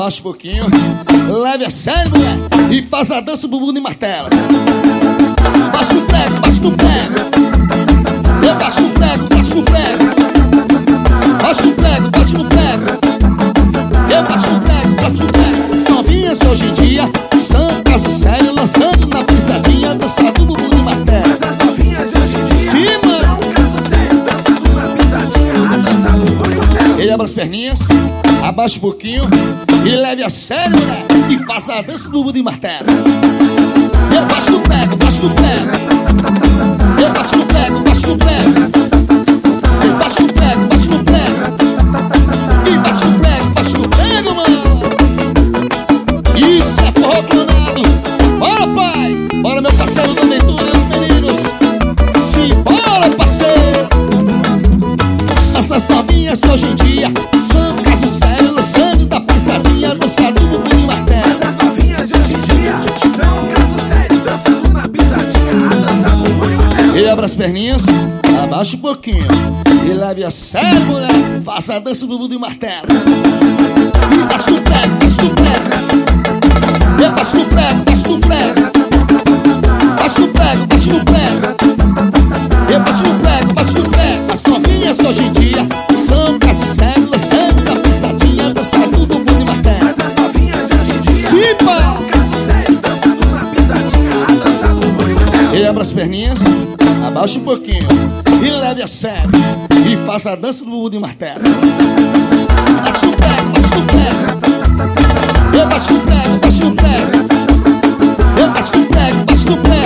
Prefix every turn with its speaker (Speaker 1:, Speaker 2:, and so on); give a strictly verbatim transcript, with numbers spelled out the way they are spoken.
Speaker 1: abaixa um pouquinho, leve a sério, mulher, e faz a dança do bumbum de martelo. Baixa no prego, baixa no prego. Eu baixo no prego, baixo no prego. Baixa no prego, baixa no prego. Eu baixo no prego, baixo no prego. As novinhas hoje em dia são caso sério, lançando na pisadinha, dança do bumbum de martelo.
Speaker 2: Mas as novinhas de hoje em dia
Speaker 1: sim, mano,
Speaker 2: são caso sério, dançando na pisadinha, a dança do bumbum de martelo.
Speaker 1: ele abre as perninhas, abaixa um pouquinho e leve a sério, mulher, e faça a dança do bumbum de martelo. Eu baixo no prego, baixo no prego. Eu baixo no prego, baixo no prego. Eu baixo no prego, baixo no prego. E baixo no prego, baixo no prego, mano. Isso é forró clonado. Bora, pai, bora, meu parceiro da leitura e os meninos. Sim, bora, parceiro. Essas novinhas hoje em dia são caso sério, lançando da pisadinha, dançando do bumbum de martelo.
Speaker 2: Mas as novinhas de hoje em dia são caso sério, dançando na pisadinha, a dança do bumbum de martelo.
Speaker 1: Ele abre as perninhas, abaixa um pouquinho e leve a sério, mulher, faça a dança do bumbum de martelo. E baixa no prego, baixa no prego. Eu baixo no prego, baixo no prego. Baixo no prego, baixo no prego. Eu baixo no prego, baixo no prego. As novinhas hoje em dia são caso sério, lançando na pisadinha, dançando do bumbum de martelo.
Speaker 2: Mas as novinhas de hoje em dia
Speaker 1: sim, pai,
Speaker 2: são caso sério, dançando na pisadinha, a dança do bumbum de martelo.
Speaker 1: ele abre as perninhas, abaixa um pouquinho e leve a sério e faça a dança do bumbum de martelo. Baixa no prego, baixa no prego. Eu baixo no prego, baixo no prego. Eu baixo no prego, baixo no prego.